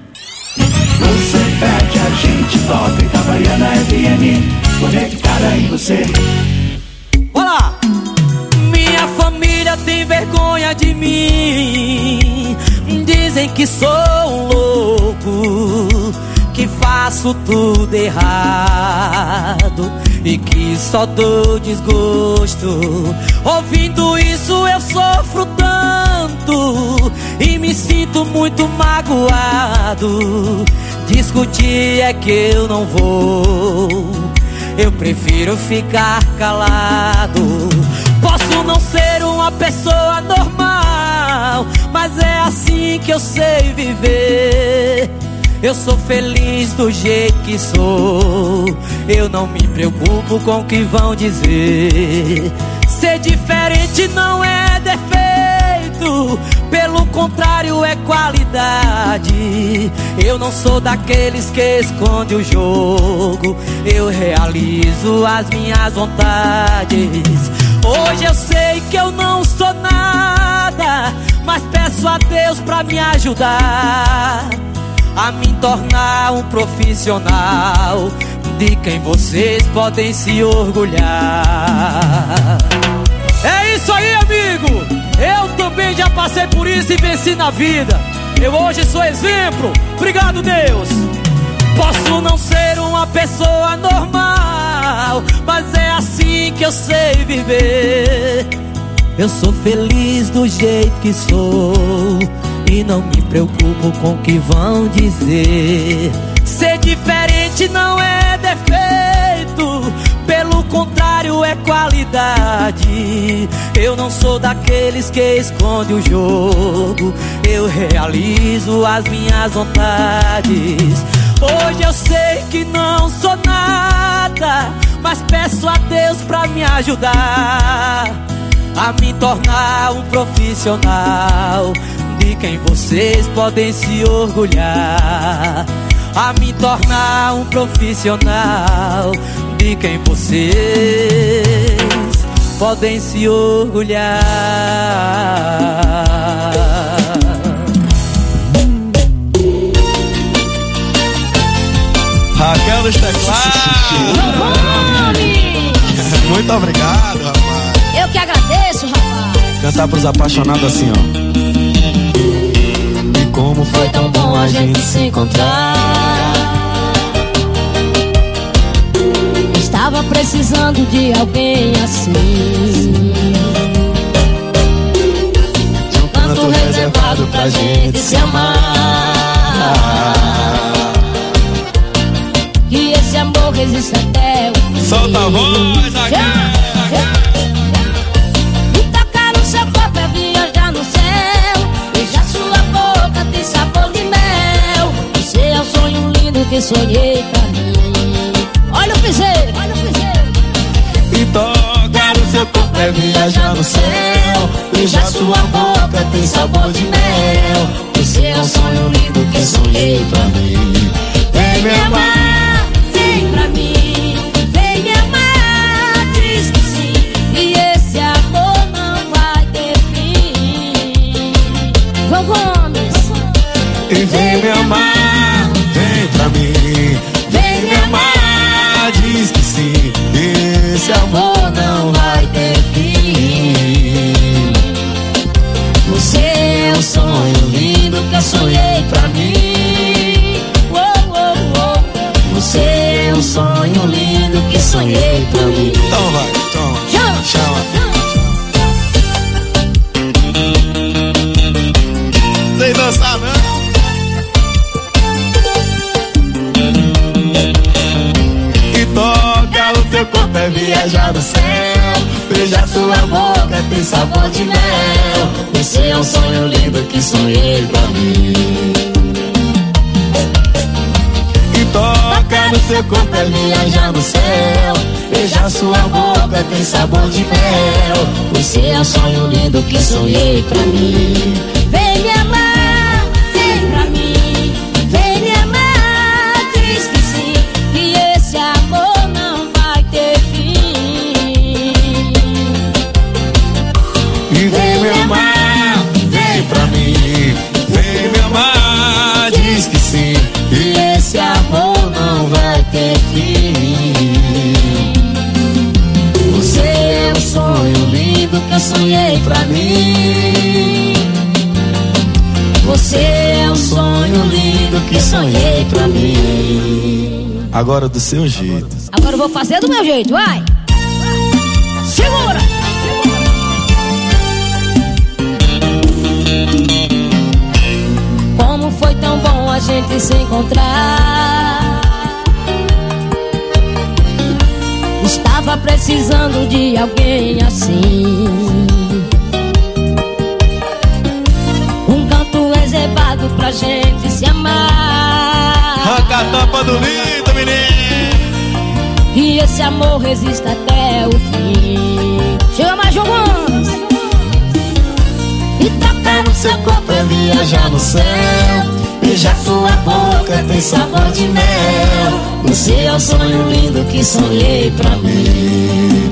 S15: Você pede, a gente toca. Itabaiana F M, conectada em você.
S14: Olá! Minha família tem vergonha de mim. Dizem que sou um louco, que faço tudo errado e que só dou desgosto. Ouvindo isso eu sofro tanto e me sinto muito magoado. Discutir é que eu não vou, eu prefiro ficar calado. Posso não ser uma pessoa normal, mas é assim que eu sei viver. Eu sou feliz do jeito que sou, eu não me preocupo com o que vão dizer. Ser diferente não é defeito, pelo contrário é qualidade. Eu não sou daqueles que esconde o jogo, eu realizo as minhas vontades. Hoje eu sei que eu não sou nada, mas peço a Deus pra me ajudar a me tornar um profissional de quem vocês podem se orgulhar. É isso aí, amigo! Eu também já passei por isso e venci na vida. Eu hoje sou exemplo. Obrigado, Deus. Posso não ser uma pessoa normal, mas é assim que eu sei viver. Eu sou feliz do jeito que sou e não me preocupo com o que vão dizer. Ser diferente não é defeito, pelo contrário é qualidade. Eu não sou daqueles que esconde o jogo, eu realizo as minhas vontades. Hoje eu sei que não sou nada, mas peço a Deus pra me ajudar a me tornar um profissional de quem vocês podem se orgulhar. A me tornar um profissional de quem vocês podem se orgulhar.
S6: Raquel dos teclados. Muito obrigado, rapaz.
S17: Eu que agradeço, rapaz.
S6: Cantar pros apaixonados assim, ó. E como foi tão bom a gente se encontrar.
S17: Estava precisando de alguém assim.
S6: pra gente se amar.
S17: Que esse amor resista até o fim.
S6: Solta a voz aqui.
S17: E tocar no seu corpo é viajar no céu. Beijar sua boca tem sabor de mel. Você é o sonho lindo que sonhei pra mim. Olha o piseiro, olha o piseiro.
S6: E tocar no seu corpo é viajar no céu. Beijar sua boca tem sabor de mel. Você é o sonho lindo que sonhei pra mim. Vem me amar,
S17: vem pra mim. Vem me amar, diz que sim. E esse amor não vai ter fim. João Gomes.
S6: E vem me amar, vem pra mim. Vem me amar, diz que sim. Esse amor não vai ter fim. Você é o sonho lindo que eu sonhei pra mim. Oh, oh, oh. Você é o sonho lindo que sonhei pra mim. Então vai, toma, chama, chama. Sem dançar não. E toca o teu corpo é viajar no céu. Beijar sua boca tem sabor de mel. Você é um sonho lindo que sonhei pra mim. E toca no seu corpo é viajar no céu. Beijar sua boca tem sabor de mel. Você é um sonho lindo que sonhei pra mim.
S17: Vem me amar, vem pra mim. Vem me amar, diz que sim. Que esse amor não vai ter fim.
S6: E vem me amar, vem pra mim. Vem me amar, diz que sim. E esse amor não vai ter fim. Você é o sonho lindo que eu sonhei pra mim. Você é o sonho lindo que sonhei pra mim. Agora do seu jeito.
S17: Agora eu vou fazer do meu jeito, vai. Segura. Como foi tão bom a gente se encontrar. Estava precisando de alguém assim. Um canto reservado pra gente se amar.
S6: Arranca a tampa do lindo, menino.
S17: E esse amor resista até o fim. Chega mais, João Gomes.
S6: E tocar no seu corpo é viajar no céu. Beijar sua boca tem sabor de mel. Você é o sonho lindo que sonhei pra mim.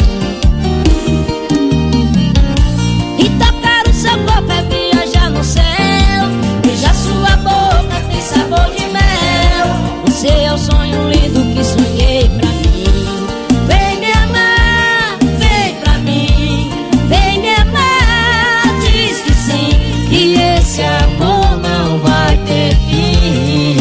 S17: E tocar no seu corpo é viajar no céu. Beijar sua boca tem sabor de mel. Você é o sonho lindo que sonhei pra mim. Vem me amar, vem pra mim. Vem me amar, diz que sim.
S6: E esse amor não vai ter fim.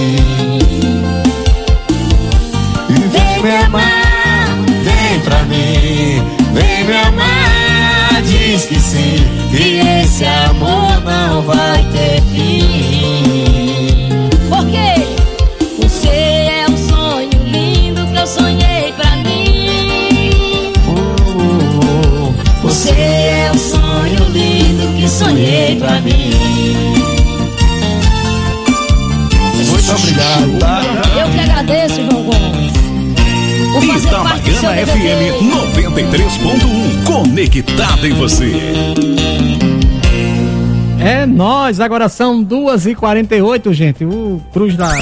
S6: E vem me amar, vem pra mim. Vem me amar, diz que sim. E esse amor não vai ter fim.
S17: Por quê? Você é o sonho lindo que eu sonhei pra mim.
S6: Oh, você é o sonho lindo que sonhei pra mim. Muito obrigado, tá?
S17: Eu que agradeço, João Gomes. Por fazer parte do seu
S1: F M noventa e três ponto um, conectado em você.
S16: É nóis, agora são duas e quarenta e oito, gente. O Cruz da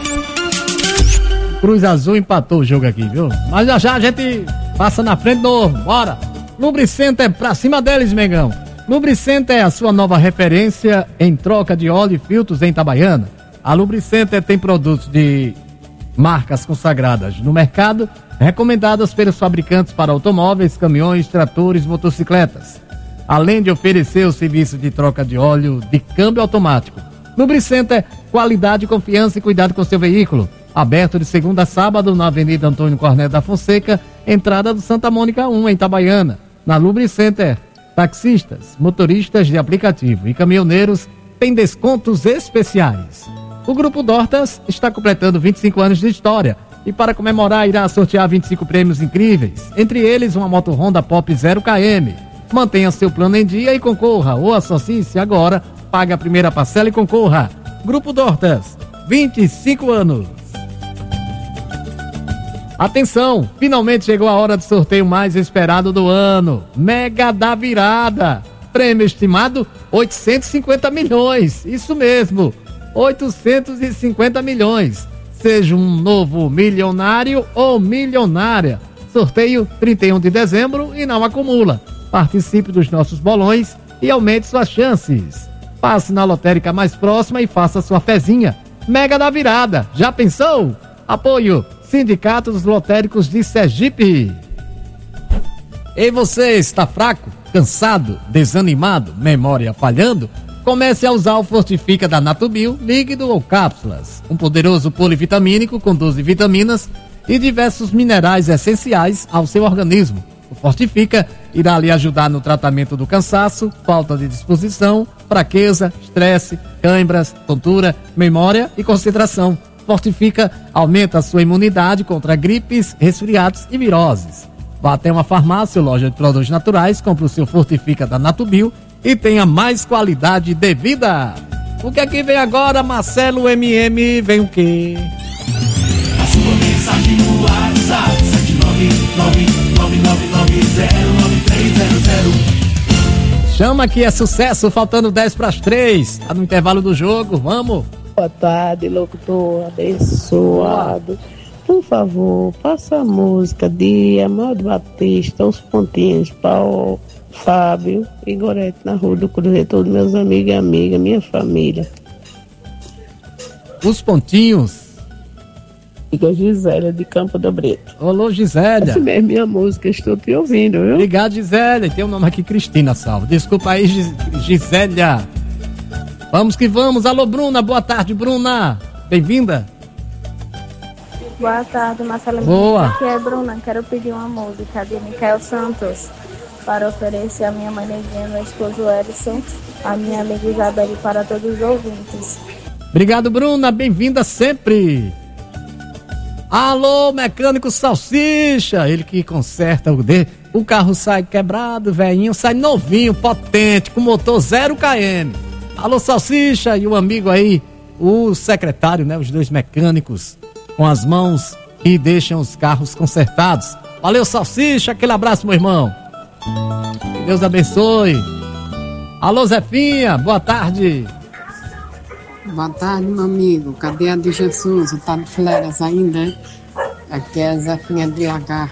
S16: Cruz Azul empatou o jogo aqui, viu? Mas já já a gente passa na frente do novo. Bora! Lubricenter é pra cima deles, Mengão. Lubricenter é a sua nova referência em troca de óleo e filtros em Itabaiana. A Lubricenter tem produtos de marcas consagradas no mercado, recomendadas pelos fabricantes para automóveis, caminhões, tratores, motocicletas. Além de oferecer o serviço de troca de óleo de câmbio automático. Lubricenter, qualidade, confiança e cuidado com seu veículo. Aberto de segunda a sábado na Avenida Antônio Cornélio da Fonseca, entrada do Santa Mônica um, em Itabaiana. Na Lubricenter, taxistas, motoristas de aplicativo e caminhoneiros tem descontos especiais. O Grupo Dortas está completando vinte e cinco anos de história e para comemorar irá sortear vinte e cinco prêmios incríveis, entre eles uma moto Honda Pop zero quilômetros. Mantenha seu plano em dia e concorra, ou associe-se agora, pague a primeira parcela e concorra. Grupo Dortas, vinte e cinco anos. Atenção, finalmente chegou a hora do sorteio mais esperado do ano, Mega da Virada. Prêmio estimado oitocentos e cinquenta milhões, isso mesmo, oitocentos e cinquenta milhões. Seja um novo milionário ou milionária. Sorteio trinta e um de dezembro e não acumula. Participe dos nossos bolões e aumente suas chances. Passe na lotérica mais próxima e faça sua fezinha. Mega da Virada, já pensou? Apoio Sindicato dos Lotéricos de Sergipe. E você, está fraco, cansado, desanimado, memória falhando? Comece a usar o Fortifica da Natubio, líquido ou cápsulas. Um poderoso polivitamínico com doze vitaminas e diversos minerais essenciais ao seu organismo. O Fortifica irá lhe ajudar no tratamento do cansaço, falta de disposição, fraqueza, estresse, cãibras, tontura, memória e concentração. Fortifica aumenta a sua imunidade contra gripes, resfriados e viroses. Vá até uma farmácia ou loja de produtos naturais, compre o seu Fortifica da Natubio e tenha mais qualidade de vida. O que é que vem agora, Marcelo M M? Vem o quê?
S15: A sua mensagem no WhatsApp sete nove nove nove nove nove zero nove três zero zero.
S16: Chama que é sucesso, faltando dez para as três. Tá no intervalo do jogo, vamos.
S18: Boa tarde, locutor abençoado. Por favor, passa a música de Amado Batista, Os Pontinhos, Paulo, Fábio e Gorete na Rua do Cruzeiro, todos meus amigos e amigas, minha família.
S16: Os Pontinhos.
S18: Amiga Gisélia de Campo do Brito.
S16: Olô, Gisélia.
S18: Essa mesmo é minha música, estou te ouvindo, viu?
S16: Obrigado, Gisélia. Tem um nome aqui, Cristina Salvo. Desculpa aí, Gis- Gisélia. Vamos que vamos. Alô, Bruna. Boa tarde, Bruna. Bem-vinda.
S19: Boa tarde, Marcelo.
S16: Boa.
S19: Aqui é Bruna. Quero pedir uma música de Micael Santos para oferecer a minha mãe Neguinha, meu esposo Edson, a minha amiga Isabelle, para todos os ouvintes.
S16: Obrigado, Bruna. Bem-vinda sempre. Alô, mecânico Salsicha. Ele que conserta o D. O carro sai quebrado, velhinho, sai novinho, potente, com motor zero quilômetros. Alô, Salsicha e o amigo aí, o secretário, né? Os dois mecânicos com as mãos e deixam os carros consertados. Valeu, Salsicha, aquele abraço, meu irmão. Que Deus abençoe. Alô, Zefinha, boa tarde.
S20: Boa tarde, meu amigo. Cadê a de Jesus? Tá de fleras ainda? Aqui é a Zefinha de H.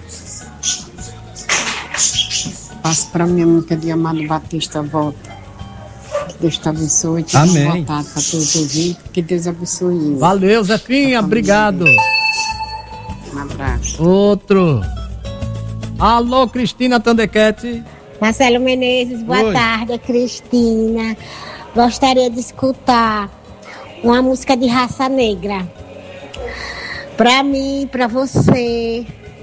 S20: Passo pra minha música de Amado Batista, volta. Que Deus te abençoe. Te
S16: Amém.
S20: Boa tarde pra todos os ouvintes. Que Deus abençoe.
S16: Valeu, Zefinha, obrigado.
S20: Um abraço.
S16: Outro. Alô, Cristina Tandequete.
S21: Marcelo Menezes, boa
S16: Oi.
S21: tarde, Cristina. Gostaria de escutar uma música de Raça Negra. Pra mim, pra você,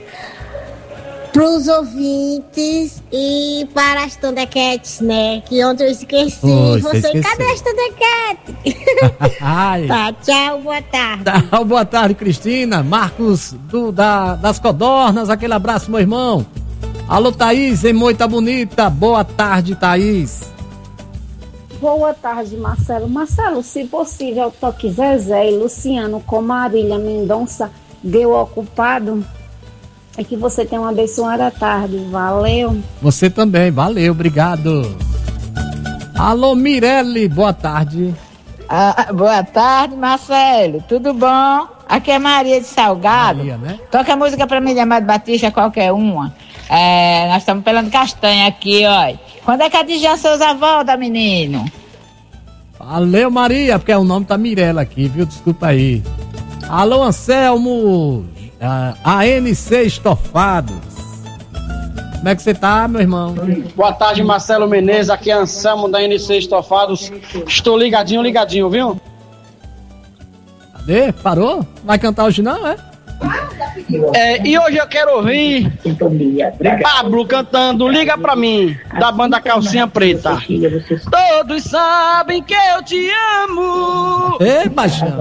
S21: pros ouvintes e para as Thundercats, né? Que ontem eu esqueci.
S16: Oi, você
S21: você,
S16: esqueceu.
S21: cadê as Thundercats?
S16: Ai.
S21: Tá, tchau, boa tarde.
S16: Tchau, boa tarde, Cristina. Marcos do, da, das Codornas, aquele abraço, meu irmão. Alô, Thaís, em Moita Bonita. Boa tarde, Thaís.
S25: Boa tarde, Marcelo. Marcelo, se possível, toque Zezé e Luciano com Marília Mendonça, Deu Ocupado. E que você tenha uma abençoada tarde. Valeu.
S16: Você também, valeu, obrigado. Alô, Mirelle, boa tarde.
S26: Ah, boa tarde, Marcelo. Tudo bom? Aqui é Maria de Salgado.
S16: Maria, né?
S26: Toca a música pra mim de Amado Batista, qualquer uma. É, nós estamos pelando castanha aqui, ó. Quando é que a Djança usa a volta, menino?
S16: Valeu, Maria, porque o nome tá Mirella aqui, viu? Desculpa aí. Alô, Anselmo, ah, A N C Estofados. Como é que você tá, meu irmão?
S27: Boa tarde, Marcelo Menezes, aqui é Anselmo da N C Estofados. Estou ligadinho, ligadinho, viu?
S16: Cadê? Parou? Vai cantar hoje não, é?
S27: É, e hoje eu quero ouvir Pablo cantando Liga Pra Mim, da banda Calcinha Preta. Todos sabem que eu te amo.
S16: Ei, baixão.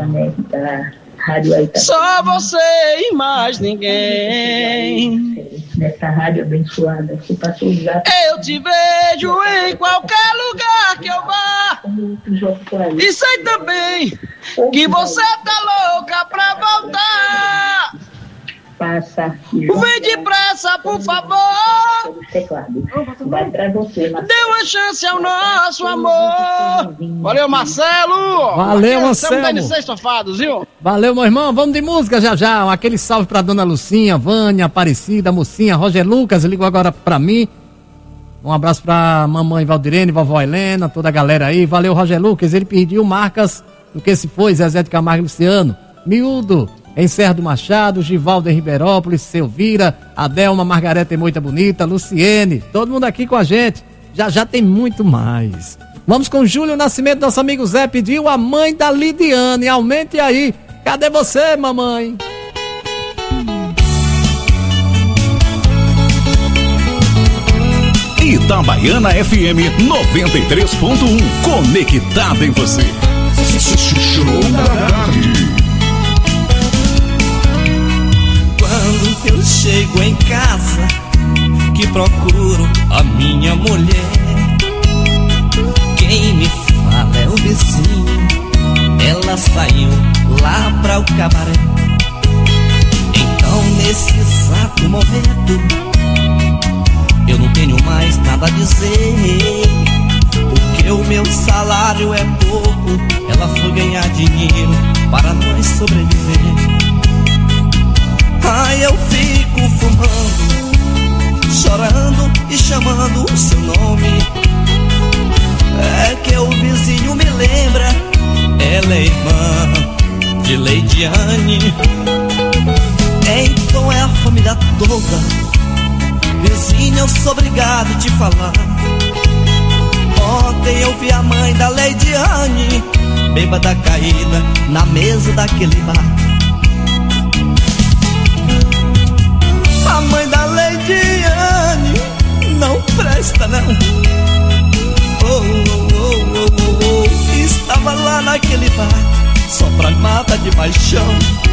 S27: Só você e mais ninguém.
S2: Nessa rádio abençoada que passou o zap.
S27: Eu te vejo em qualquer lugar que eu vá. E sei também que você tá louca pra voltar.
S2: Passa.
S27: Vem depressa, por favor.
S2: Vai pra você, Marcelo.
S27: Dê uma chance ao nosso amor. Valeu, Marcelo.
S16: Valeu, Marcelo.
S27: Estamos dando seis tofados, viu?
S16: Valeu, meu irmão. Vamos de música já já. Aquele salve pra dona Lucinha, Vânia, Aparecida, Mocinha, Roger Lucas, ligou agora pra mim. Um abraço pra mamãe Valdirene, vovó Helena, toda a galera aí. Valeu, Roger Lucas. Ele pediu marcas do que se foi, Zezé de Camargo e Luciano. Miúdo, em Serra do Machado, Givaldo em Ribeirópolis, Selvira, Adelma, Margareta e Moita Bonita, Luciene, todo mundo aqui com a gente. Já já tem muito mais. Vamos com Júlio Nascimento, nosso amigo Zé pediu a mãe da Lidiane. Aumente aí. Cadê você, mamãe?
S3: Itabaiana F M noventa e três ponto um, conectada em você. Show da tarde.
S4: Quando eu chego em casa, que procuro a minha mulher, quem me fala é o vizinho, ela saiu lá pra o cabaré. Então nesse exato momento eu não tenho mais nada a dizer, porque o meu salário é pouco, ela foi ganhar dinheiro para nós sobreviver. Ai, eu fico fumando, chorando e chamando o seu nome. É que o vizinho me lembra, ela é irmã de Leidiane. Então é a família toda. Vizinho, eu sou obrigado a te falar. Ontem eu vi a mãe da Leidiane, bêbada caída na mesa daquele bar. A mãe da Leidiane não presta não. Oh, oh, oh, oh, oh, oh. Estava lá naquele bar só pra mata de paixão.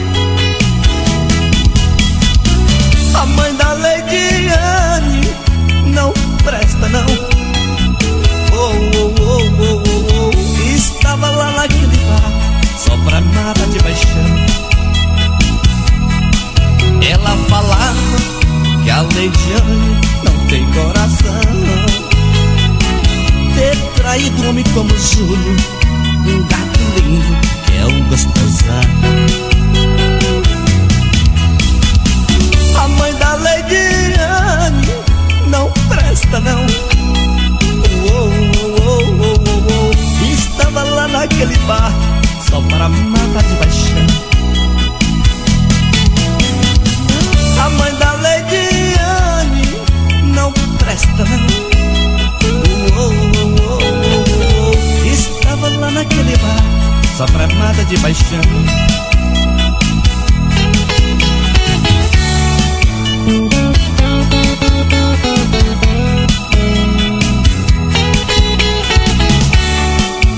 S4: A mãe da Leidiane não presta não. Oh, oh, oh, oh, oh, oh. Estava lá naquele bar só pra mata de paixão. Ela falava que a Leidiane não tem coração, ter traído um homem como Júlio, um gato lindo que é um gostosão. A mãe da Leidiane não presta não. Oh, oh, oh, oh, oh, oh. Estava lá naquele bar só para matar de paixão. A mãe da Leidiane não presta não. Oh, oh, oh, oh, oh. Estava lá naquele bar só pra mata de paixão.